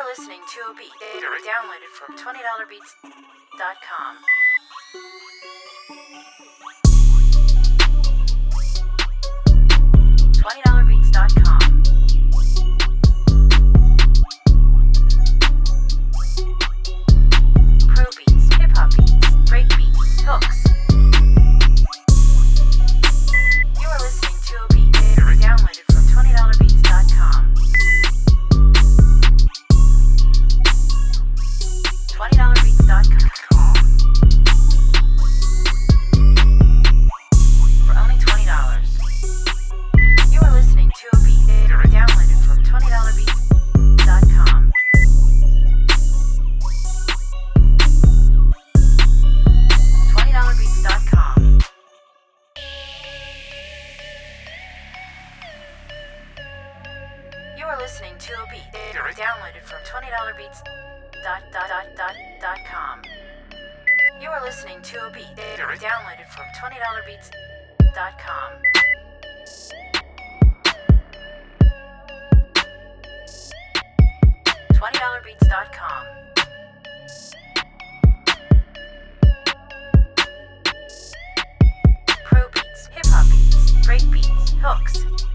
listening to a beat downloaded from $20beats.com. $20beats.com. Pro beats, hip hop beats, break beats, hooks. You are listening to a beat downloaded from $20beats.com. $20beats.com. For only $20. You are listening to a beat downloaded from $20beats.com. $20beats.com. You are listening to a beat downloaded from $20beats.com. You are listening to a beat downloaded from $20beats.com. $20beats.com. Pro beats, hip hop beats, break beats, hooks.